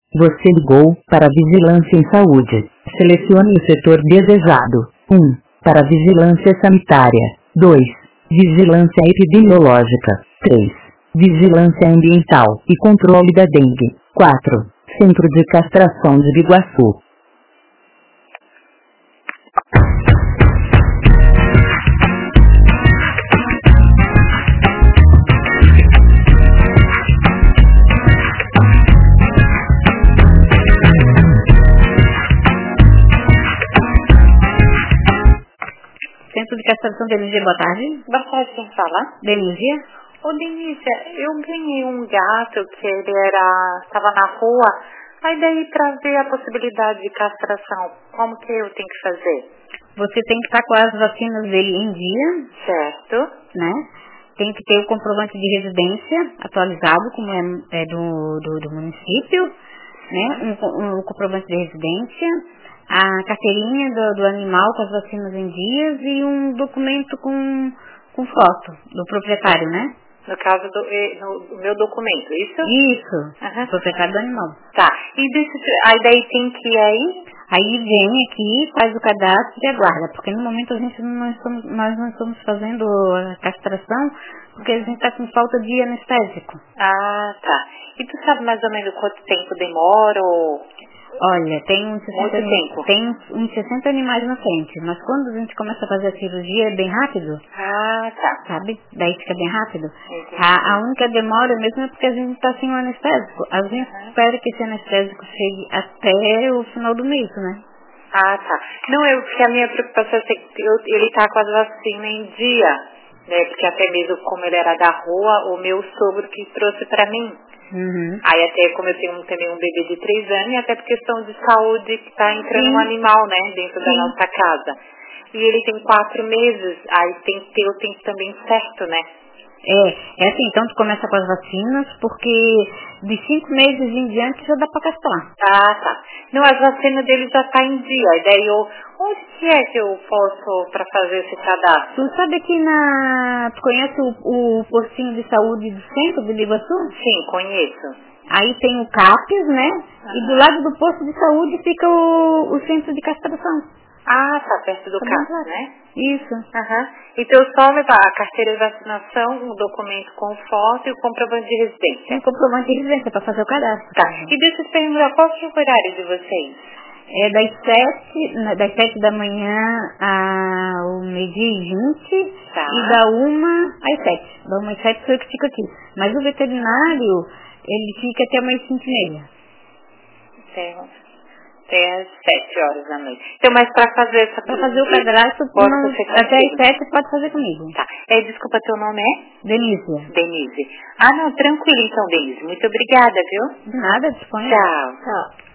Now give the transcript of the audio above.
Você ligou para Vigilância em Saúde. Selecione o setor desejado. 1. Para Vigilância Sanitária. 2. Vigilância Epidemiológica. 3. Vigilância Ambiental e Controle da Dengue. 4. Centro de Castração de Biguaçu. Centro de Castração, Denise, boa tarde. Boa tarde, quem fala? Denise. Ô, Denise, eu ganhei um gato que ele estava na rua, aí daí para ver a possibilidade de castração, como que eu tenho que fazer? Você tem que estar com as vacinas dele em dia. Certo. Né? Tem que ter o comprovante de residência atualizado, como é do município, né? Um comprovante de residência, a carteirinha do animal com as vacinas em dias e um documento com foto do proprietário, né? No caso do meu documento, isso? Isso, proprietário do animal. Tá, aí daí tem que ir aí? Aí vem aqui, faz o cadastro e aguarda, porque no momento nós não estamos fazendo a castração, porque a gente está com falta de anestésico. Ah, tá. E tu sabe mais ou menos quanto tempo demora ou... Olha, tem uns 60 animais na frente, mas quando a gente começa a fazer a cirurgia é bem rápido. Ah, tá. Sabe? Daí fica bem rápido. Entendi. A única demora mesmo é porque a gente está sem o anestésico. A gente espera que esse anestésico chegue até o final do mês, né? Ah, tá. Não, porque a minha preocupação é que ele tá com as vacinas em dia, né? Porque até mesmo como ele era da rua, o meu sogro que trouxe pra mim. Aí até como eu tenho também um bebê de 3 anos, e até por questão de saúde que tá entrando um animal, né, dentro da nossa casa. E ele tem 4 meses, aí tem que ter o tempo também certo, né? É assim, então tu começa com as vacinas, porque de 5 meses em diante já dá pra castrar. Ah, tá. Não, as vacinas dele já tá em dia, e daí onde que é que eu posso pra fazer esse cadastro? Tu sabe aqui tu conhece o postinho de saúde do centro de Biguaçu? Sim, conheço. Aí tem o CAPES, né? E do lado do posto de saúde fica o centro de castração. Ah, tá perto do CAPES, né? Isso. Então eu só levar a carteira de vacinação, um documento com foto e o comprovante de residência. Um comprovante de residência para fazer o cadastro. Tá. E deixa eu te perguntar, qual que é o horário de vocês? É das 7 da manhã ao meio-dia e 20 e da 1 às 7. Da 1 às 7 sou eu que fico aqui. Mas o veterinário, ele fica até umas 5h30. Até às 7 horas da noite. Então, mas para fazer essa... Para fazer o cadastro, até às 7 pode fazer comigo. Tá. Desculpa, teu nome é? Denise. Denise. Ah, não, tranquilo então, Denise. Muito obrigada, viu? De nada, disponha. Tchau. Tchau.